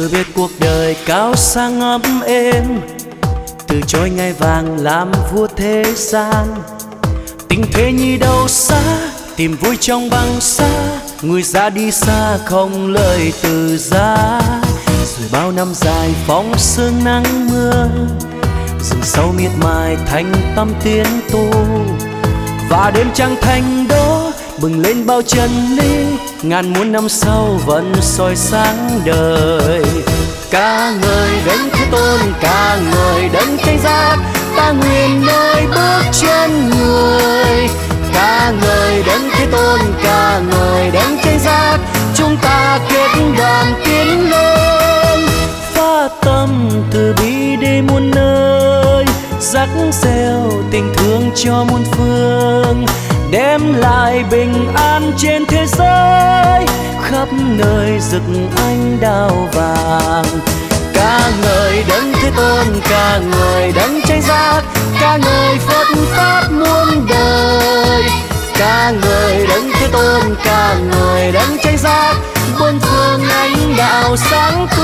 từ biệt cuộc đời cao sang ấm êm, từ chối ngai vàng làm vua thế gian. Tình thế như đâu xa, tìm vui trong băng xa, người ra đi xa không lời từ giá. Rồi bao năm dài phóng sương nắng mưa, rừng sâu miệt mài thanh tâm tiến tu. Và đêm trăng thanh đó bừng lên bao chân lý, ngàn muôn năm sau vẫn soi sáng đời. Ca ngợi đấng Thế Tôn, ca ngợi đấng Thánh Giá, ta nguyện nơi bước chân người. Ca ngợi đấng Thế Tôn, ca ngợi đấng Thánh Giá, chúng ta kết đoàn tiến lên. Phát tâm từ bi đi muôn nơi, rắc gieo tình thương cho muôn phương, đem lại bình an trên thế giới, khắp nơi rực ánh đào vàng. Ca ngợi đấng Thế Tôn, ca ngợi đấng Thánh Giá, ca ngợi Phật pháp muôn đời. Ca ngợi đấng Thế Tôn, ca ngợi đấng Thánh Giá, bốn phương ánh đạo sáng tươi.